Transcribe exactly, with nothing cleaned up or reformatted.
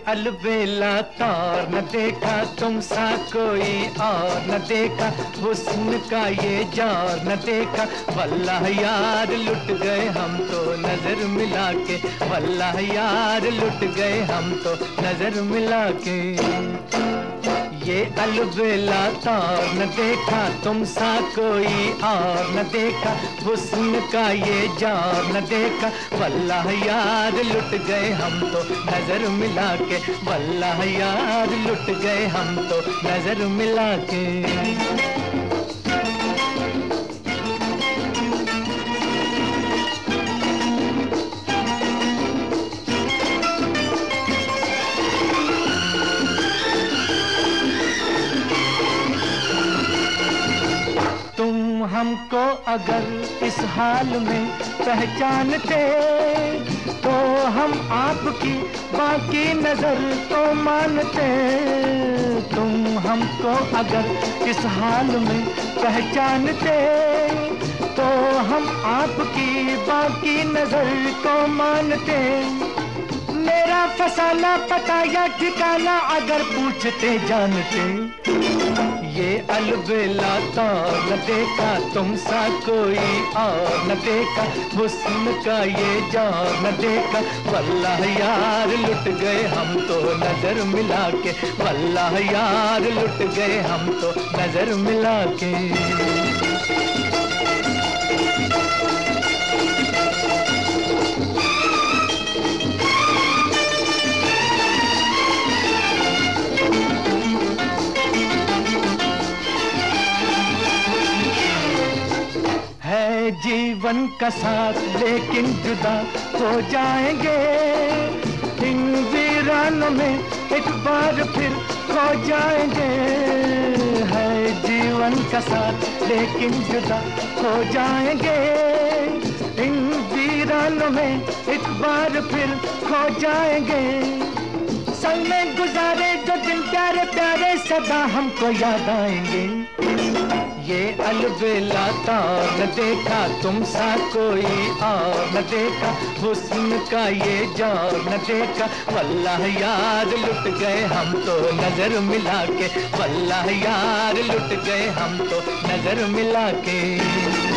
अलबेला तौर न देखा तुम सा कोई और न देखा, हुस्न का ये जौर न देखा। वल्लाह यार लुट गए हम तो नजर मिला के, वल्लाह यार लुट गए हम तो नजर मिला के। ये अलबेला तौर न देखा तुम सा कोई और न देखा, हुस्न का ये जौर न देखा। वल्लाह यार लुट गए हम तो नजर मिला के, वल्लाह यार लुट गए हम तो नजर मिला के। हमको अगर इस हाल में पहचानते तो हम आपकी बाकी नजर को मानते। तुम हमको अगर इस हाल में पहचानते तो हम आपकी बाकी नजर को मानते। मेरा फसाना पता या ठिकाना अगर पूछते जानते। ये अलबेला तौर न देखा तुम सा कोई और न देखा, हुस्न का ये जौर न देखा। वल्लाह यार लुट गए हम तो नजर मिला के, वल्लाह यार लुट गए हम तो नजर मिला के। जीवन का साथ लेकिन जुदा हो जाएंगे, इन वीरानों में एक बार फिर खो जाएंगे। है जीवन का साथ लेकिन जुदा हो जाएंगे, इन वीरानों में एक बार फिर खो जाएंगे। संग में गुजारे जो दिन प्यारे प्यारे सदा हमको याद आएंगे। ये अलबेला तौर न देखा तुम सा कोई और न देखा, हुस्न का ये जौर न देखा। वल्लाह यार लुट गए हम तो नजर मिला के, वल्लाह यार लुट गए हम तो नजर मिला के।